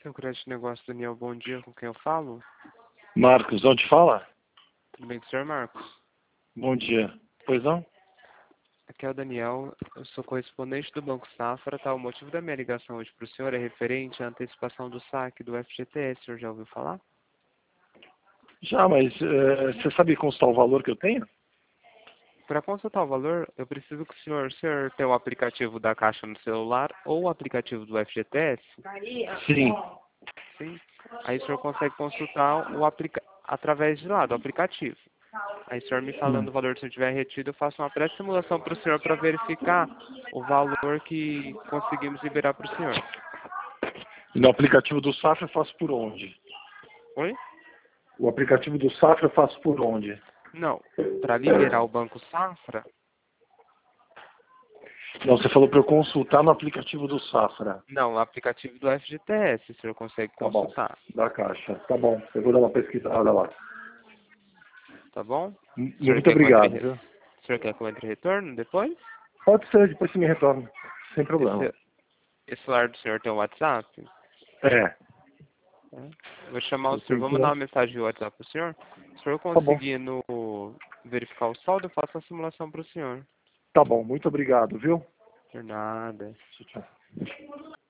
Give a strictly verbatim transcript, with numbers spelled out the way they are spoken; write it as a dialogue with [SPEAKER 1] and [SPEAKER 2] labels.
[SPEAKER 1] Seu crédito de negócio, Daniel, bom dia, com quem eu falo?
[SPEAKER 2] Marcos, onde fala?
[SPEAKER 1] Tudo bem com o senhor, Marcos?
[SPEAKER 2] Bom dia. Pois não?
[SPEAKER 1] Aqui é o Daniel, eu sou correspondente do Banco Safra, tá? O motivo da minha ligação hoje para o senhor é referente à antecipação do saque do F G T S, o senhor já ouviu falar?
[SPEAKER 2] Já, mas eh, você sabe constar o valor que eu tenho?
[SPEAKER 1] Para consultar o valor, eu preciso que o senhor, o senhor tenha o aplicativo da Caixa no celular ou o aplicativo do F G T S?
[SPEAKER 2] Sim.
[SPEAKER 1] Sim. Aí o senhor consegue consultar o aplica através de lá, do aplicativo. Aí o senhor me falando
[SPEAKER 2] Hum.
[SPEAKER 1] o valor que o senhor tiver retido, eu faço uma pré-simulação para o senhor para verificar o valor que conseguimos liberar para o senhor.
[SPEAKER 2] E no aplicativo do Safra eu faço por onde?
[SPEAKER 1] Oi?
[SPEAKER 2] O aplicativo do Safra eu faço por onde?
[SPEAKER 1] Não. Para liberar o Banco Safra,
[SPEAKER 2] Não, você falou para eu consultar no aplicativo do Safra.
[SPEAKER 1] não, o aplicativo do F G T S, o senhor consegue
[SPEAKER 2] Tá bom.
[SPEAKER 1] consultar.
[SPEAKER 2] Da Caixa. Tá bom. Eu vou dar uma pesquisada lá.
[SPEAKER 1] Tá bom?
[SPEAKER 2] M-
[SPEAKER 1] O senhor
[SPEAKER 2] Muito
[SPEAKER 1] quer que eu entre,
[SPEAKER 2] obrigado,
[SPEAKER 1] re-
[SPEAKER 2] viu?
[SPEAKER 1] o senhor quer que eu entre retorno depois?
[SPEAKER 2] Pode ser, depois você me retorna. Sem problema.
[SPEAKER 1] Esse, esse celular do senhor tem o WhatsApp?
[SPEAKER 2] É.
[SPEAKER 1] É. Vou chamar o
[SPEAKER 2] Eu
[SPEAKER 1] senhor,
[SPEAKER 2] tenho
[SPEAKER 1] vou
[SPEAKER 2] que...
[SPEAKER 1] mandar uma mensagem via WhatsApp para o senhor. Se o senhor
[SPEAKER 2] Tá bom.
[SPEAKER 1] conseguindo verificar o saldo, eu faço a simulação para o senhor.
[SPEAKER 2] Tá bom. Muito obrigado, viu?
[SPEAKER 1] Por nada.
[SPEAKER 2] Tchau, tchau.